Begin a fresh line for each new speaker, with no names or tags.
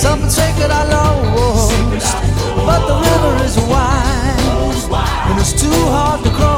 something sacred I lost. But the river is wide, and it's too hard to cross.